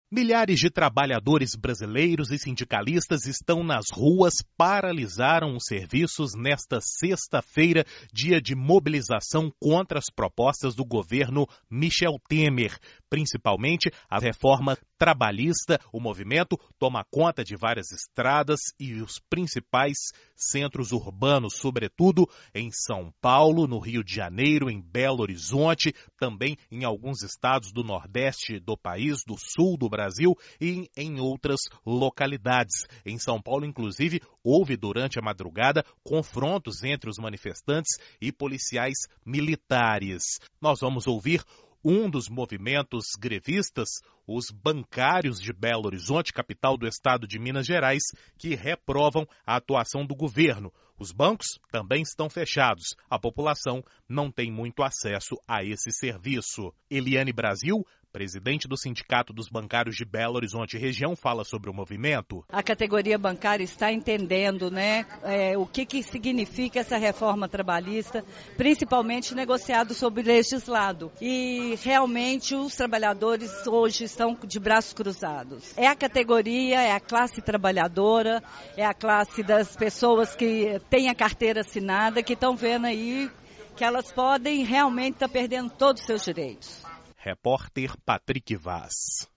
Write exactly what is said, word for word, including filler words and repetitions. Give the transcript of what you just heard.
Milhares de trabalhadores brasileiros e sindicalistas estão nas ruas, paralisaram os serviços nesta sexta-feira, dia de mobilização contra as propostas do governo Michel Temer, principalmente a reforma trabalhista. O movimento toma conta de várias estradas e os principais centros urbanos, sobretudo em São Paulo, no Rio de Janeiro, em Belo Horizonte, também em alguns estados do Nordeste do país, do Sul do Brasil. Brasil e em outras localidades. Em São Paulo, inclusive, houve durante a madrugada confrontos entre os manifestantes e policiais militares. Nós vamos ouvir um dos movimentos grevistas, os bancários de Belo Horizonte, capital do estado de Minas Gerais, que reprovam a atuação do governo. Os bancos também estão fechados. A população não tem muito acesso a esse serviço. Eliane Brasil, presidente do Sindicato dos Bancários de Belo Horizonte região, fala sobre o movimento. A categoria bancária está entendendo, né, é, o que, que significa essa reforma trabalhista, principalmente negociado sob legislado. E realmente os trabalhadores hoje estão de braços cruzados. É a categoria, é a classe trabalhadora, é a classe das pessoas que têm a carteira assinada, que estão vendo aí que elas podem realmente estar perdendo todos os seus direitos. Repórter Patrick Vaz.